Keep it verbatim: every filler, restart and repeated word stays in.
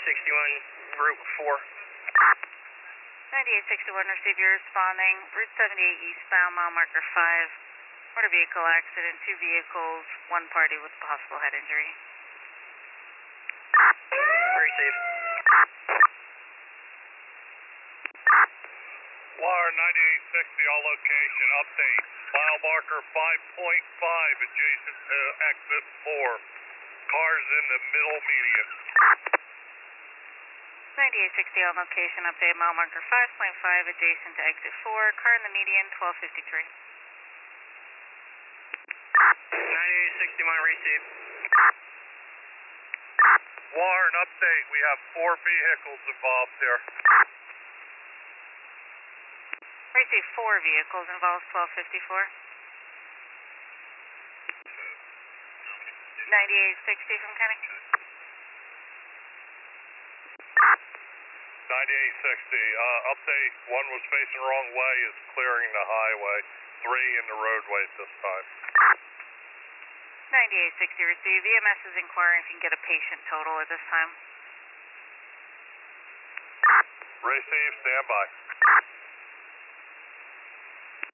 sixty-one, Route four. ninety-eight sixty-one, receive your responding. Route seventy-eight eastbound, mile marker five. Motor vehicle accident, two vehicles, one party with possible head injury. Receive. Wire ninety-eight sixty, all location, update. Mile marker five point five, adjacent to exit four. Cars in the middle median. ninety-eight sixty on location, update mile marker five point five, adjacent to exit four. Car in the median, twelve fifty-three. ninety-eight sixty-one, receive. Wire, an update. We have four vehicles involved here. Receive four vehicles involved, twelve fifty-four. ninety-eight sixty from Kenny. ninety-eight sixty, uh, update. One was facing the wrong way, is clearing the highway. Three in the roadway at this time. ninety-eight sixty receive. E M S is inquiring if you can get a patient total at this time. Receive, stand by.